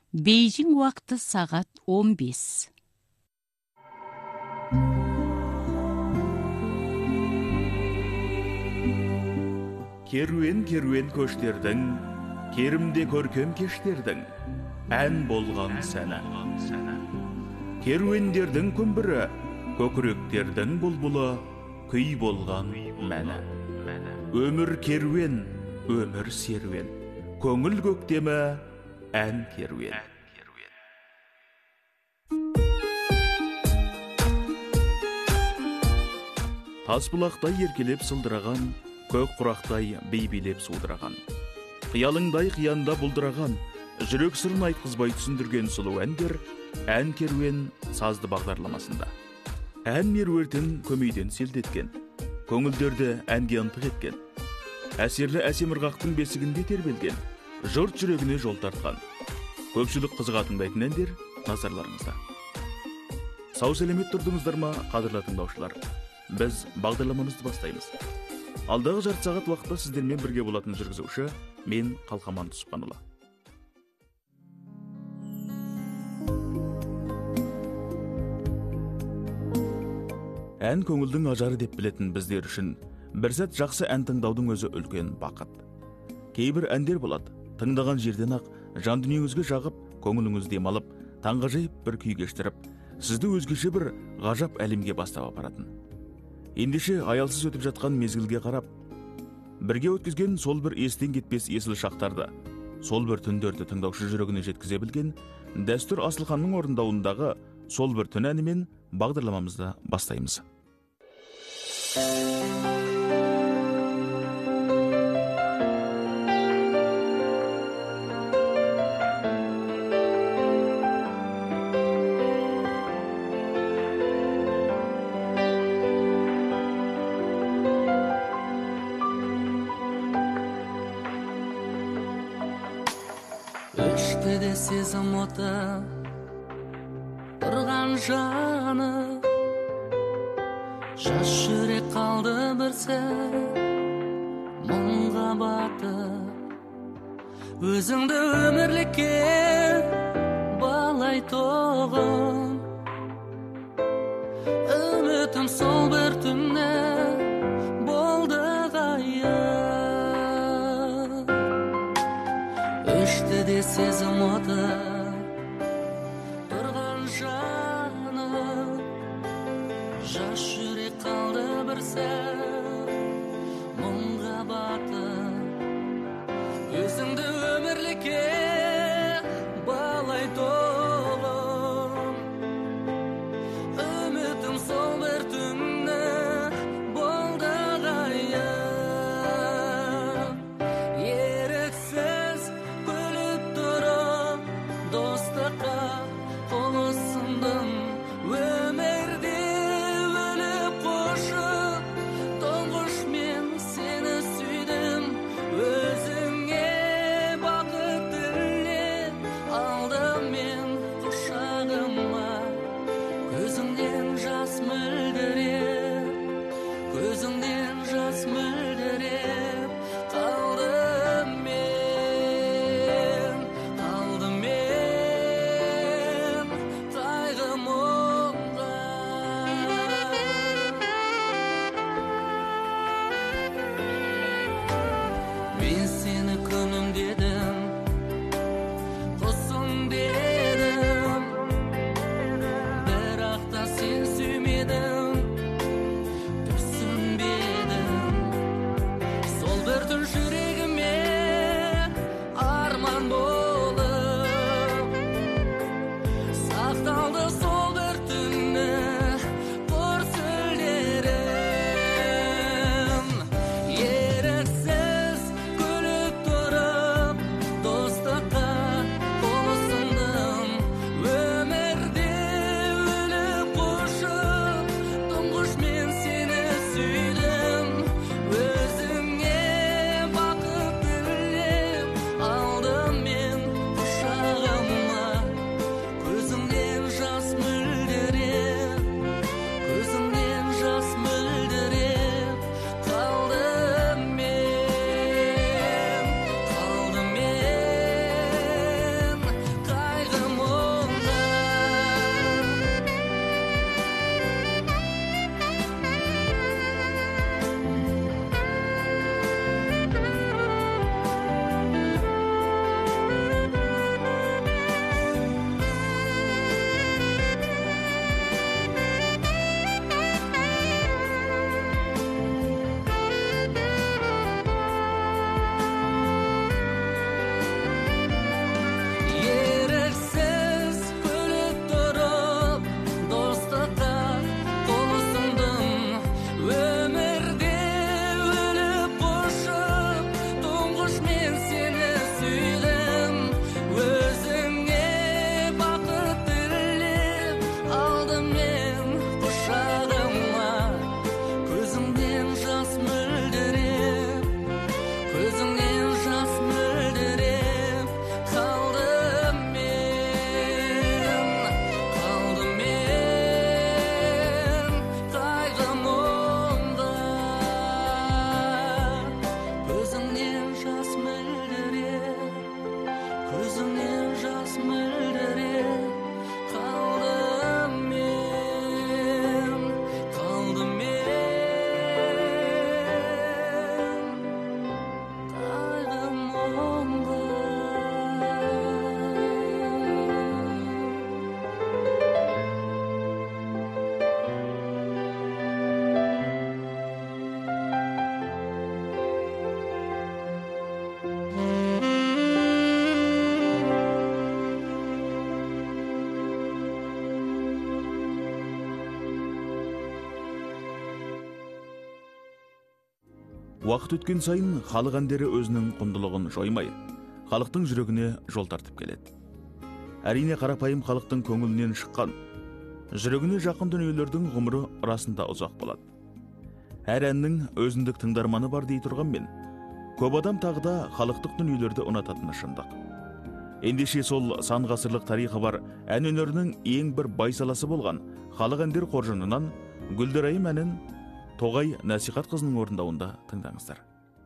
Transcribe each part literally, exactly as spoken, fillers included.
Бейжің уақыты сағат он бес. Керуен-керуен көштердің, керімде көркем кештердің, ән болған сәні. Керуендердің күмбірі, көкіректердің бұлбұлы, күй болған мәні. Өмір керуен, өмір серуен, көңіл көктемі, ән керуен. Тасбұлақтай еркелеп сылдыраған, көк құрақтай бейбелеп судыраған. Қиялыңдай қиянда бұлдыраған, жүрек сырын айтқызбай түсіндірген сұлу әндер ән керуен сазды бағдарламасында. Ән меруертін көмейден селдеткен, көңілдерді әнге ынтық еткен, әсерлі әсем ырғақтың бесігінде тербелген, жұрт жүрегіне жол тартқан. Көпшілік қызыға тыңдайтын әндер назарларыңызда. Сау сәлемет тұрдыңыздар ма, қадірлі тыңдаушылар? Біз бағдарламамызды бастаймыз. Алдағы жарты сағат уақытта сіздермен бірге болатын жүргізуші мен Қалқаман Тұспанұлы. Ән көңілдің ажары деп білетін біздер үшін бір сәт жақсы ән тыңдаудың өзі үлкен бақыт. Кейбір әндер болады, тыңдаған жерден ақ жан дүниеңізге жағып, көңіліңіз демалып, таңғажайып бір күй кештіріп, сізді өзгеше бір ғажап әлемге бастап апаратын. Ендеше аялсыз өтіп жатқан мезгілге қарап, бірге өткізген сол бір естен кетпес есіл шақтарды, сол бір түндерді тыңдаушы жүрегіне жеткізе білген Дәстүр Асылханның орындауындағы сол бір түн әнімен бағдарламамызды бастаймыз. Өшті сезім оты тұрған жаны, жас жүрек қалды бір сәт мұңға батып, өзіңді өмірлікке балай тоғым, үмітім сол бір түнне болды ғайып. Өшті де сезім оты тұрған жаны, жас жүрек қалды бір сәт мұңға батып, өзіңді өмірлікке балай тоғым, үмітім сол бір түнне болды ғайып. Еріксіз күліп тұрып достыққа қол ұсындым, өмірде өліп қошып тұңғыш мен сені сүйдім, өзіңе бақыт тілеп алдым мен құшағыма, көзіңнен жас мөлдіреп, көзіңнен жас мөлдіреп қалдым мен, қалдым мен. көзіңнен жас мөлдіре қалдым мен, қалдым мен қайғым мұңда. Уақыт өткен сайын халық әндері өзінің құндылығын жоймай, халықтың жүрегіне жол тартып келеді. Әрине қарапайым халықтың көңілінен шыққан, жүрегіне жақын дүниелердің ғұмыры расында ұзақ болады. Әр әннің өзіндік тыңдарманы бар дей тұрғанмен, көп адам тағы да халықтық дүниелерді ұнататыны шындық. Ендеше сол сан ғасырлық тарихы бар ән өнерінің ең бір бай саласы болған халық әндер қоржынынан Гүлдірайым әнін Тоғай Насихат қызының орындауында тыңдаңыздар.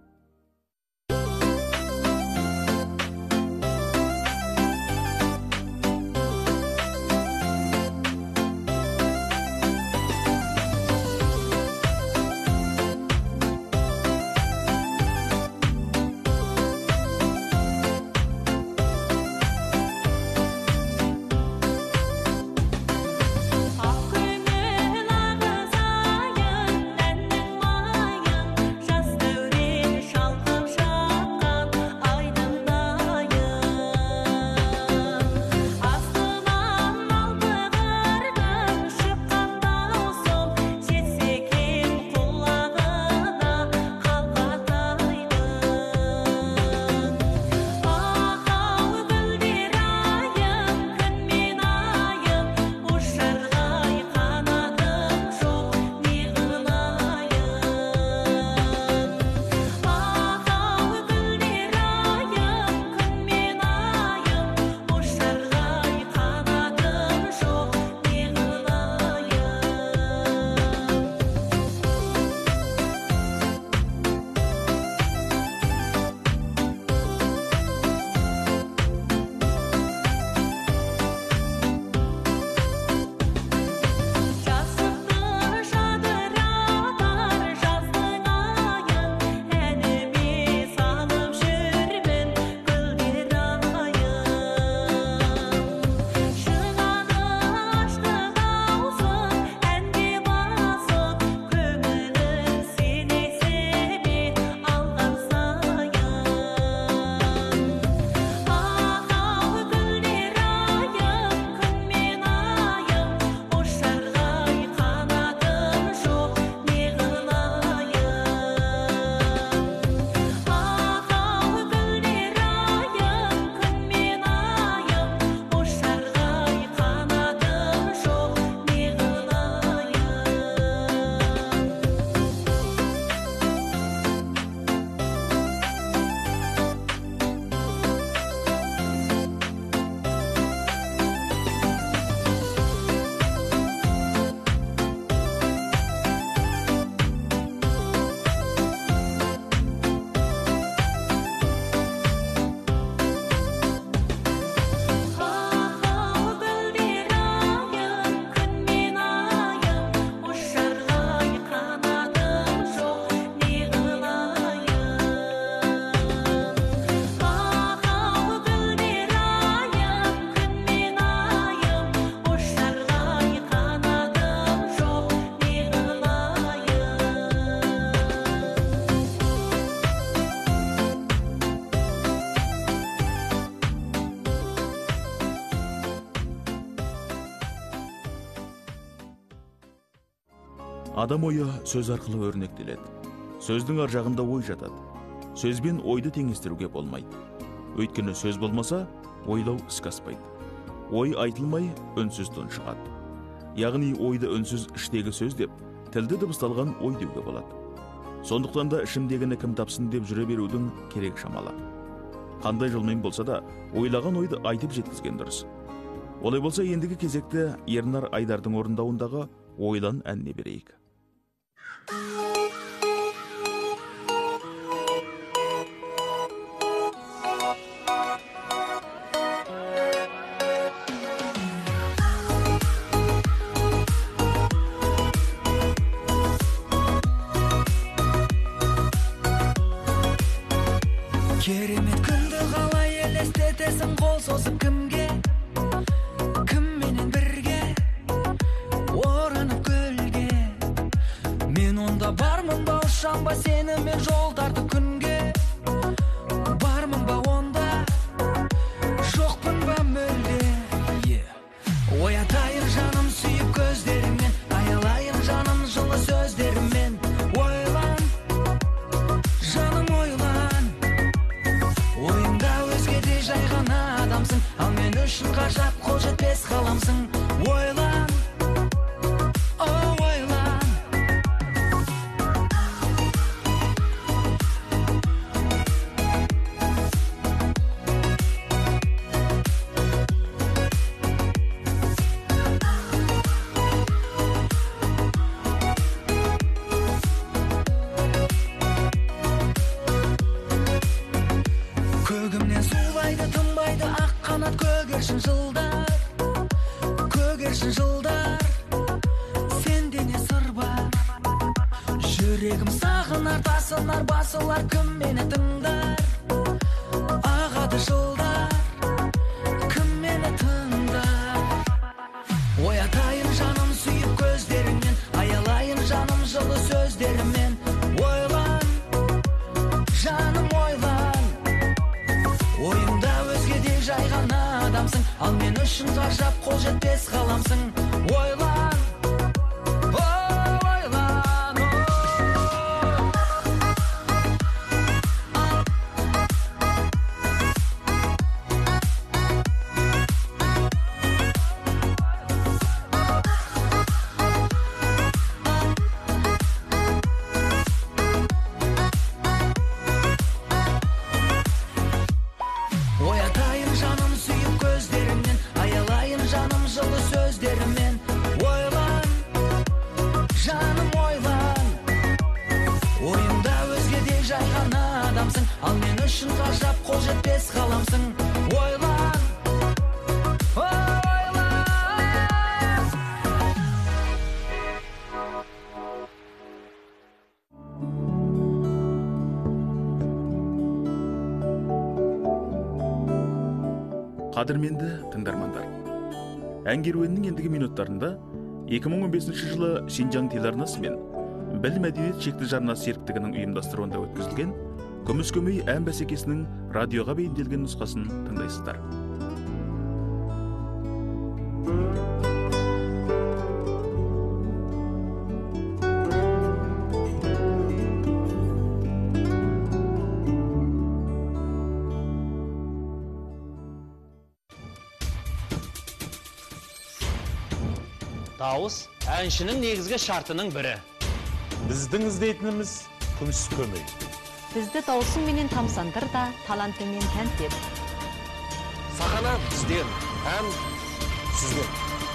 Адам ойы сөз арқылы өрнектеледі. Сөздің ар жағында ой жатады. Сөзбен ойды теңестіруге болмайды. Өйткені сөз болмаса, ойлау іске аспайды. Ой айтылмай, үнсіз тұншығады. Яғни ойды үнсіз іштегі сөз деп, тілді дыбысталған ой деуге болады. Сондықтан да ішімдегіні кім тапсын деп жүре берудің керек шамалы. Қандай жолмен болса да, ойлаған ойды айтып жеткізген дұрыс. Олай болса, ендігі кезекті Ернар Айдардың орындауындағы Ойлан әніне берейік. келесің қол созып кімге, кімменен бірге оранып гүлге. Мен онда бармын ба, ұшам ба сенімен жолдарды күнге, бармын ба онда, жоқпын ба мүлде. Оятайын жаным сүйіп көздеріңмен, аялайын жаным жылы сөздеріммен. Ойлан, жаным ойлан, ойыңда өзгеде жай ғана адамсың, ал мен үшін ғажап қол жетпес ғаламсың. Ойлан, о ойлан. Көгімнен сулайды, тынбайды ақ қанат көгершін жылдар, көгершін жылдар. Сенде не сыр бар? Жүрегім сағынар, тасынар, басылар, кім мені тыңдар? Ағады жылдар, кім мені тыңдар? Оятайын жаным сүйіп көздеріңнен, аялайын жаным жылы сөздерімен. Ойлан, жаным ойлан, ойымда өзгеде жай ғана адамсың, ал мен үшін ғажап қол жетпес ғаламсың. Ойлан, о ойлан, о. Оятайын жаным сүйіп көздеріңнен, аялайын жаным жылы сөздерімен. Ойлан, жаным ойлан, ойымда өзгеде жай ғана адамсың, ал мен үшін ғажап қол жетпес ғаламсың. Ойлан, о ойлан. Қадірменді тыңдармандар, ән керуенінің ендігі минуттарында екі мың он бесінші жылы Шинжаң телеарнасы мен Біл мәдениет шекті жарна серіктігінің ұйымдастыруында өткізілген Күміс көмей ән бәсекесінің радиоға бейімделген нұсқасын тыңдайсыздар. Дауыс әншінің негізгі шартының бірі. Біздің іздейтініміз күміс көмей. Бізді дауысың менен тамсандыр да, талантыңмен тәнт ет. Сахана бізден, ән сізден.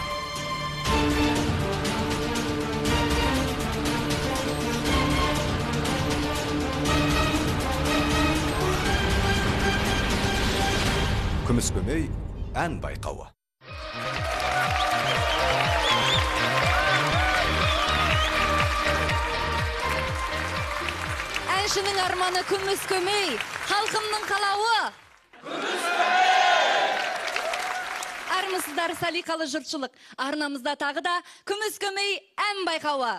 Күміс көмей ән байқауы. Әншінің арманы күміс көмей, халқымның қалауы. Күміс Армысыздар салиқалы жұртшылық. Арнамызда тағы да күміс көмей ән байқауы.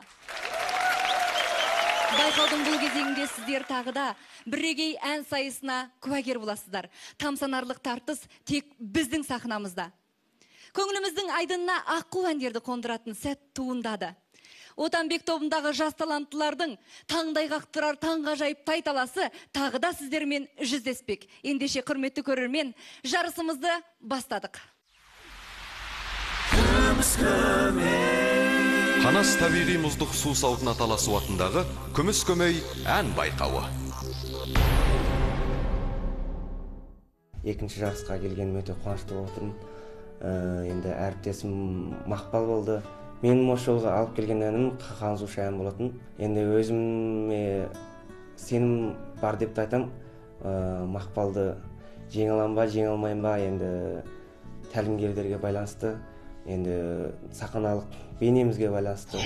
Байқаудың бұл кезеңінде сіздер тағы да бірегей ән сайысына куәгер боласыздар. Тамсанарлық тартыс тек біздің сахнамызда. Көңіліміздің айдынына аққу әндерді қондыратын сәт туындады. Отанбек тобындағы жас таланттылардың таңдай қақтырар таңғажайып тайталасы тағы да сіздермен жүздеспек. Ендеше құрметті көрермен, жарысымызды бастадық. Қанас табиғи мұздық су сауытына таласу атындағы күміс көмей ән байқауы. Екінші жарысқа келгеніме өте қуанышты болып отырмын. Енді әріптесім Мақпал болды. Менің осы жолға алып келген әнім қағанзушы ән болатын. Енді өзіме сенім бар деп айтам. Мақпалды жеңе аламын ба, жеңе алмайын ба, енді тәлімгерлерге байланысты, енді сахналық бейнемізге байланысты.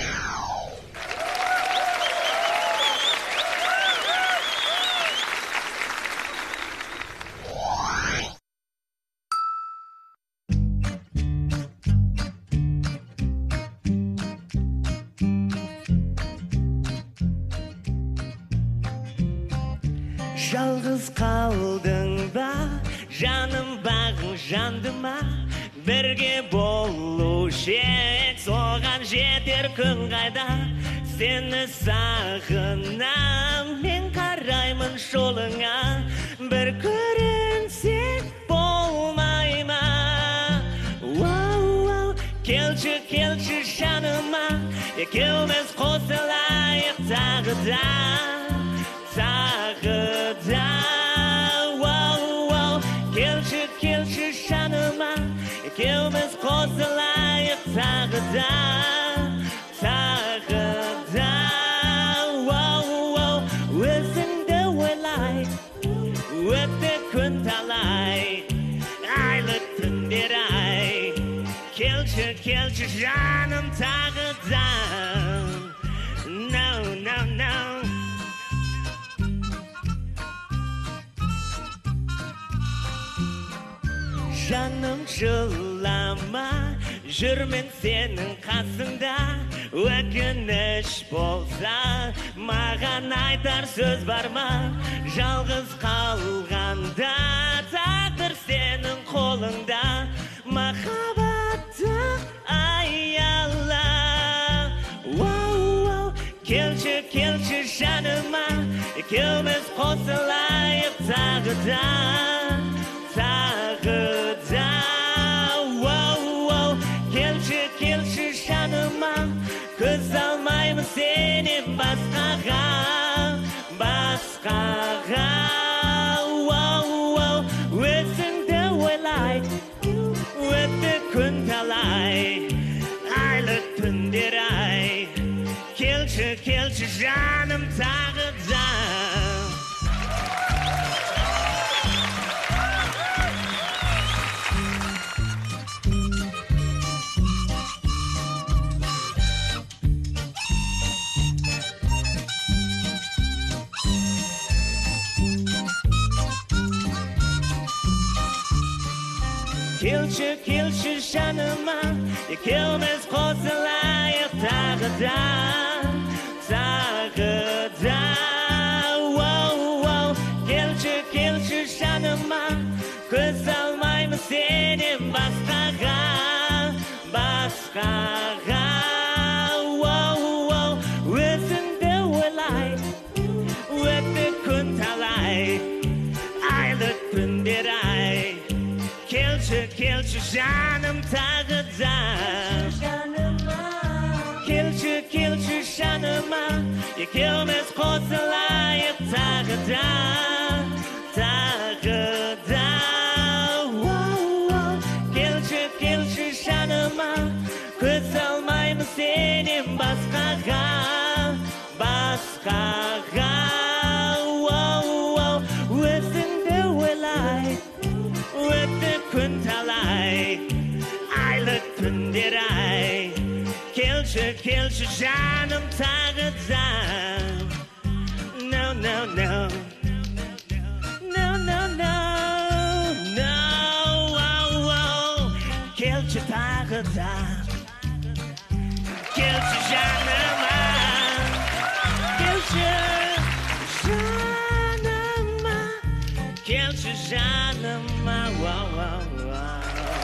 жалғыз қалдың ба, жаным бағың жанды ма, бірге болушы ек, соған жетер күн қайда. Сені сағынам, мен қараймын жолыңа, бір көрінсек болмай ма? Вау-вау, келші, келші жаныма, екеуміз қосылайық тағы да, тағы да. Вау-вау, келші, келші жаныма, екеуміз қосылайық тағы да, тағы да. Вау-вау, өзіңді ойлай, өтті күн талай, айлы түндер ай. Келші, келші жаным тағы да. No, no, no. Жаным жылама, жүрмен сенің қасыңда. Өкініш болса, маған айтар сөз бар ма? Жалғыз қалғанда, тағдыр сенің қолыңда. Махаббатты аяла. Вау-вау, келші, келші жаныма, екеуміз қосылайық тағы да, тағы да. Вау-вау, келші, келші жаныма, көз алмаймын сенен басқаға, басқаға. Вау-вау, өзіңді ойлай, өтті күн талай, айлы түндер ай. Келші, келші жаным тағы да. Келші, келші жаныма, екеуміз қосылайық тағы да, тағы да. Вау-вау, келші, келші жаныма, көз алмаймын сенен басқаға, басқаға. Вау-вау, өзіңді ойлай, өтті күн талай, айлы түндер ай. Келші, келші жаным тағы да. Келші, келші жаныма, екеуміз қосылайық тағы да, тағы да. Вау-вау, келші, келші жаныма, көз алмаймын сенен басқаға, басқаға. Вау-вау, өзіңді ойлай, өтті күн талай, айлы түндер ай. Келші, келші жаным тағы да. No, no, no. No, no, no. No, wow, wow. Келші тағы да. Келші жаныма, келші жаныма, келші жаныма. Вау, вау, вау.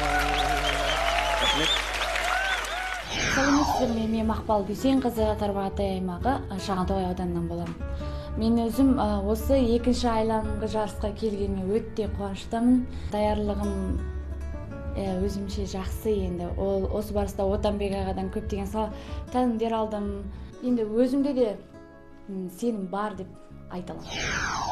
Сәлеметсіздер ме? Мен Мақпал Дүйсенқызы, Тарбағатай аймағы Шағантоғай ауданынан боламын. Мен өзім осы екінші айланғы жарысқа келгеніме өте қуаныштымын. Даярлығым өзімше жақсы енді. Ол осы барыста Отанбек ағадан көптеген тәлімдер алдым. Енді өзімде де сенім бар деп айта аламын.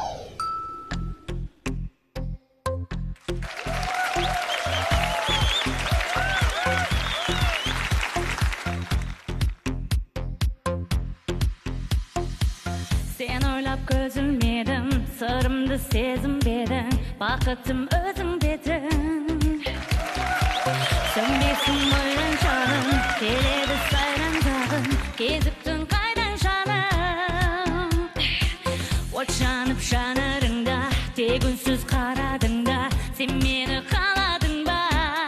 Sen oylap gözülmedim, sırrımdı sezimbedim, baqıtım özündedim. Sönbesin boylan şanım, keledi sayran dağım, keziptin qaydan şanım. Ot şanıp şanarında, tek ünsüz qaradında, sen meni qaladın ba.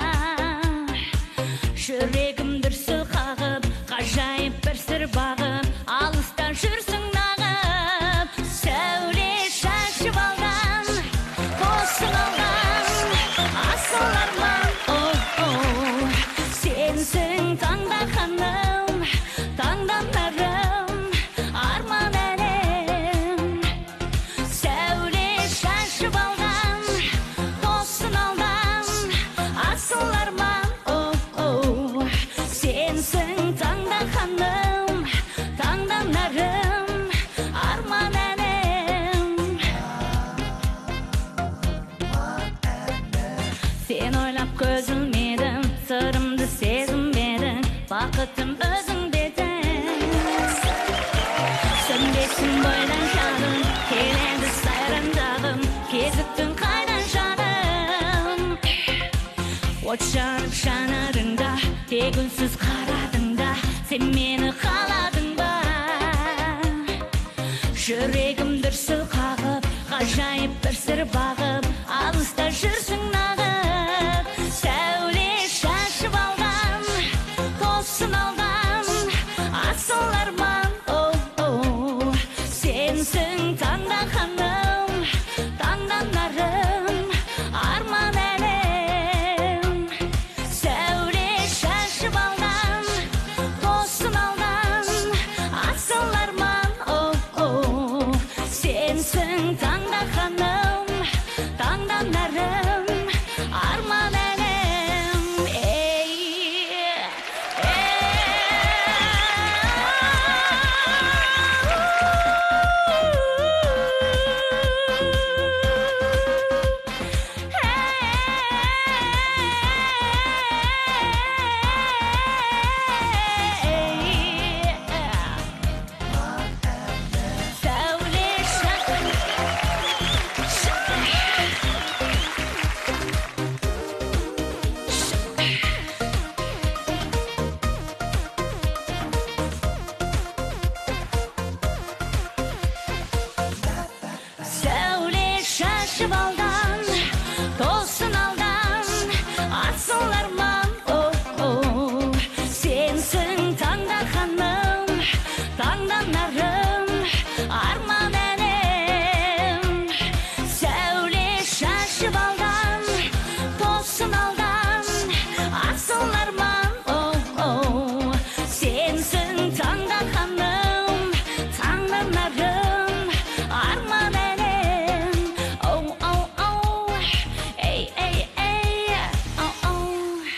Şüregim dürsül qağıp, qajayip bir sır bağım, alıstan şürsün nağım. Söyle şaşı balda Sen oylap gözülmedim, sırrımdı sezinmedin, bakıtım özündedin. Sönbesin boydan şadım, keledi sayrandağım, kezüktün kaydan şadım. Ot şanıp şanadında, tegünsüz karadında, sen meni kaladın ba. Жүрегім дүрсіл қағып, ғажайып бір сыр бағып, алыста жүрсің нағып. Сәуле шашып алған, тосын алған, асыл арман, оу-оу. Сенсің таңдағаным, таңданарым, арман әлем. Сәуле шашып алған, тосын алған, асыл арман, оу-оу. Sensin tаңдағаным, таңданарым, арман әлем. Ей, сәуле шашып алдан, тосын алдан, асыл арман, оу-оу. Сенсің таңдағаным, таңданарым, арман әлем. Сәуле шашып алдан, тосын алдан, асыл арман, оу-оу. Сенсің таңдағаным, таңданарым, арман әлем. Оу-оу-оу, ей-ей-ей, оу-оу.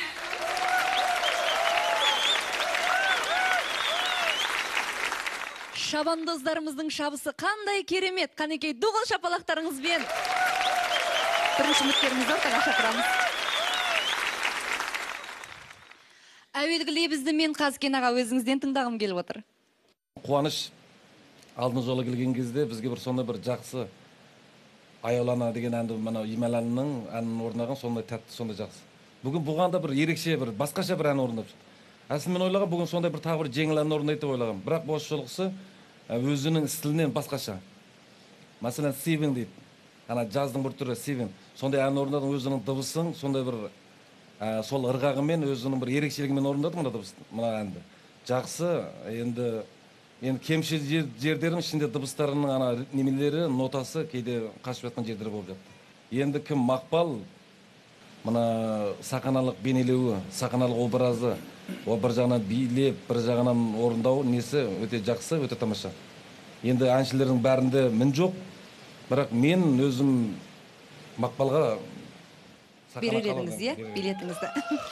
Шабандоздарымыздың шабысы қандай керемет. Қанекей дуғыл шапалақтарыңызбен. Бірінші үміткерімізді ортаға шақырамыз. Әуелгі лебізді мен Қазкен аға өзіңізден тыңдағым келіп отыр. Қуаныш алдын жолы келген кезде бізге бір сондай бір жақсы Аяулана деген әнді мына Ималанның әнін орындаған сондай тәтті, сондай жақсы. Бүгін бұған да бір ерекше бір басқаша бір ән орындап жүр. Әсілі мен ойлағам, бүгін сондай бір тағы бір жеңіл ән орындайды деп ойлағам. Бірақ бос жолғысы өзінің стилінен басқаша. Мәселен, Сивен дейді. Ана жаздың бір түрі Сивен. Сондай ән орындадың, өзінің дыбысын, сондай бір сол ырғағымен өзінің бір ерекшелігімен орындады мына дыбысты, мына әнді. Жақсы, енді енді кемші жердердің ішінде дыбыстарының ана немелері, нотасы кейде қашып жатқан жердері болып жатты. Енді кім Мақпал, мына сақаналық бейнелеуі, сақаналық образы, о бір жағынан билеп, бір жағынан орындау несі өте жақсы, өте тамаша. Енді әншілердің бәрінде мін жоқ, бірақ мен өзім Мақпалға берер едіңіз, е? Билетіңізді.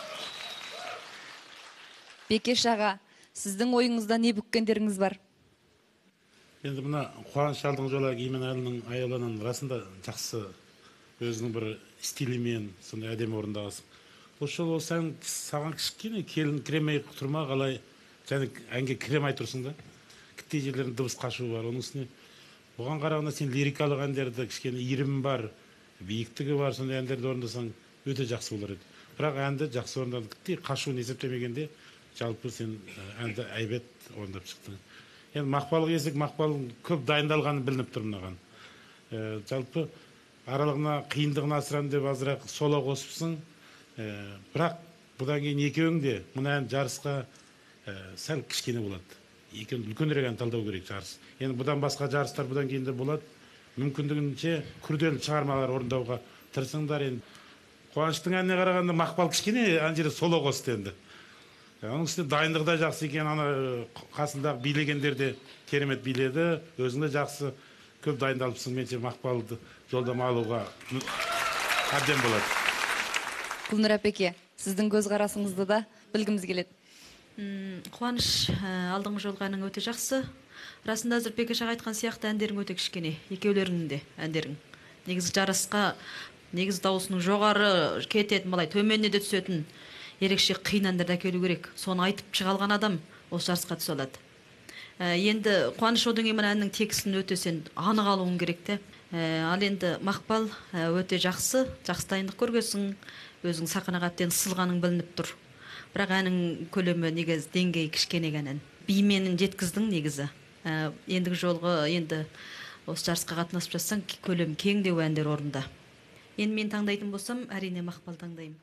Бекеш аға, сіздің ойыңызда не бүккендеріңіз бар? Енді мына Қуаныш алдың жолы Иманалының Аяулананың расында жақсы өзінің бір стилімен сондай әдемі орындағансың. Осы жолы осы ән саған кішкене келін кіремей тұрма, қалай және әнге кіремей тұрсың да. Кіттей жерлердің дыбыс қашуы бар. Оның үстіне бұған қарағанда сен лирикалық әндерді кішкене иірімі бар, биіктігі бар, сондай әндерді орындасаң өте жақсы болар еді. Бірақ әнді жақсы орындадың. Кіттей қашуын есептемегенде жалпы сен әнді әйбет орындап шықтың. Енді Мақпалға келсек, Мақпал көп дайындалғаны білініп тұр мынаған. Жалпы аралығына қиындығын асырам деп азырақ соло қосыпсың. Бірақ бұдан кейін екеуің де мына ән жарысқа сәл кішкене болады. Екеуін үлкенірек ән талдау керек жарыс. Енді бұдан басқа жарыстар бұдан кейін де болады. Мүмкіндігінше күрделі шығармалар орындауға тырысыңдар. Енді Қуаныштың әніне қарағанда Мақпал кішкене ана жерде соло қосты енді. Оның үстіне дайындығы да жақсы екен, ана қасындағы билегендер де керемет биледі, өзің де жақсы көп дайындалыпсың. Менше Мақпалды жолдама алуға әбден болады. Гүлнұр әпеке, сіздің көзқарасыңызды да білгіміз келеді. Қуаныш, алдыңғы жолғы әнің өте жақсы. Расында Бекеш аға айтқан сияқты әндерің өте кішкене, екеулеріңнің де әндерің. Негізі жарысқа негіз дауысының жоғары кететін, былай төменіне де түсетін ерекше қиын әндерді әкелу керек. Соны айтып шыға алған адам осы жарысқа түсе алады. Енді Қуаныш одан кейін әннің текстін өте сен анық алуың керек те. Ал енді Мақпал өте жақсы, жақсы дайындық көргенсің, өзің сахнаға әбден ысылғаның білініп тұр. Бірақ әннің көлемі негізі деңгейі кішкене ғана. Бименін жеткіздің негізі. Ендігі жолғы енді осы жарысқа қатынасып жатсаң, көлем кең деу әндер орында. Енді мен таңдайтын болсам, әрине Мақпал таңдаймын.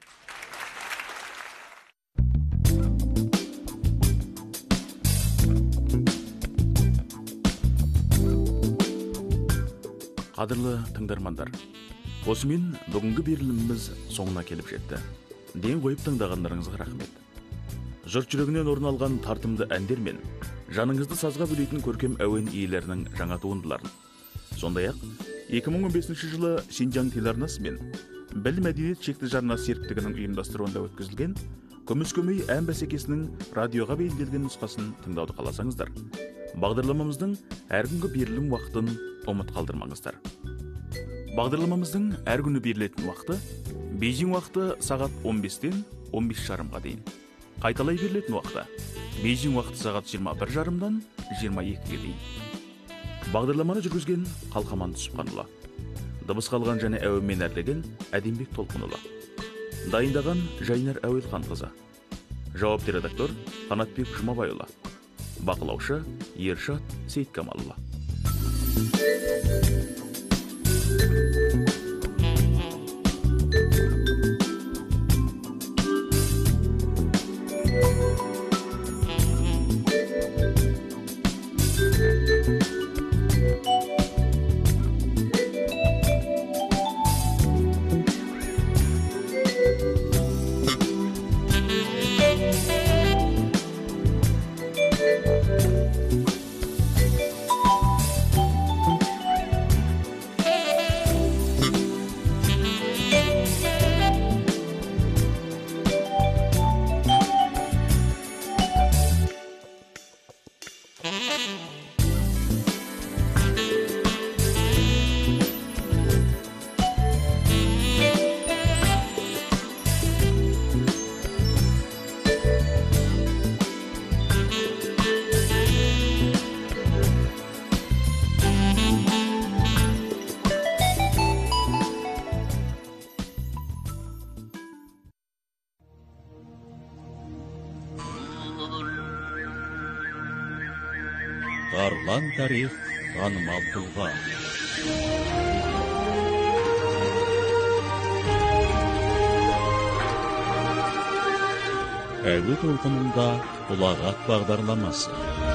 Қадірлі тыңдармандар, осымен бүгінгі беріліміміз соңына келіп жетті. Ден қойып тыңдағандарыңызға рахмет. Жұрт жүрегінен орын алған тартымды әндер мен жаныңызды сазға бөлейтін көркем әуен иелерінің жаңа туындыларын. Сондай-ақ, екі мың он бесінші жылы Шинжаң телеарнасы мен Біл мәдениет шекті жарнама серіктігінің ұйымдастыруында өткізілген Күміс көмей ән бәсекесінің радиоға бейімделген нұсқасын тыңдауды қаласаңыздар, бағдарламамыздың әр күнгі берілім уақытын ұмыт қалдырмаңыздар. Бағдарламамыздың әр күні берілетін уақыты Бейжің уақыты сағат он бестен он бес жарымға дейін. Қайталай берілетін уақыты Бейжің уақыты сағат жиырма бір жарымдан жиырма екіге дейін. Бағдарламаны жүргізген Қалқаман Түсіпханұлы. Дыбыс қалған және әуенмен әрлеген Әдембек Толқынұлы. Дайындаған Жайнар Әуелханқызы. Жауапты редактор Қанатбек Жұмабайұлы. Бақылаушы Ершат Сейткамалұлы. Арлан тарих танымал тұлға. Әуе толқынында ұлағат бағдарламасы.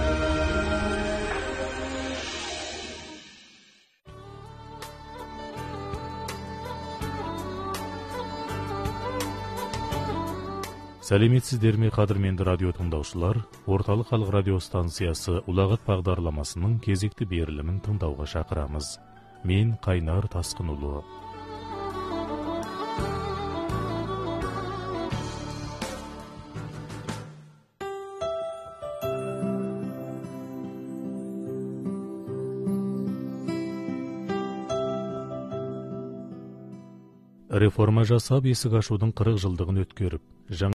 Сәлеметсіздер ме, қадірменді радио тыңдаушылар? Орталық халық радио станциясы ұлағат бағдарламасының кезекті берілімін тыңдауға шақырамыз. Мен Қайнар Тасқынұлы. Реформа жасап, есік ашудың қырық жылдығын өткеріп,